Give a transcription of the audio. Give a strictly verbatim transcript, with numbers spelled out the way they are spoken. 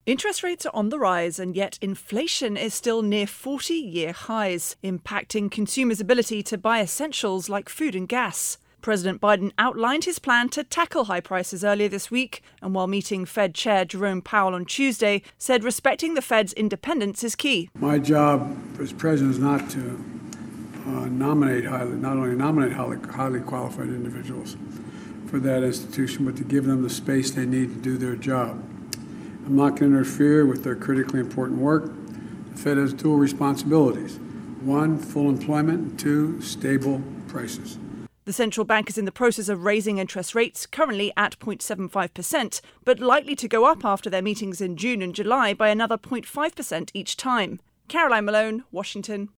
Interest rates are on the rise, and yet inflation is still near forty-year highs, impacting consumers' ability to buy essentials like food and gas. President Biden outlined his plan to tackle high prices earlier this week, and while meeting Fed Chair Jerome Powell on Tuesday, said respecting the Fed's independence is key. My job as president is not to uh, nominate highly, not only nominate highly, highly qualified individuals for that institution, but to give them the space they need to do their job. I'm not going to interfere with their critically important work. The Fed has dual responsibilities. One, full employment, and two, stable prices. The central bank is in the process of raising interest rates, currently at zero point seven five percent, but likely to go up after their meetings in June and July by another zero point five percent each time. Caroline Malone, Washington.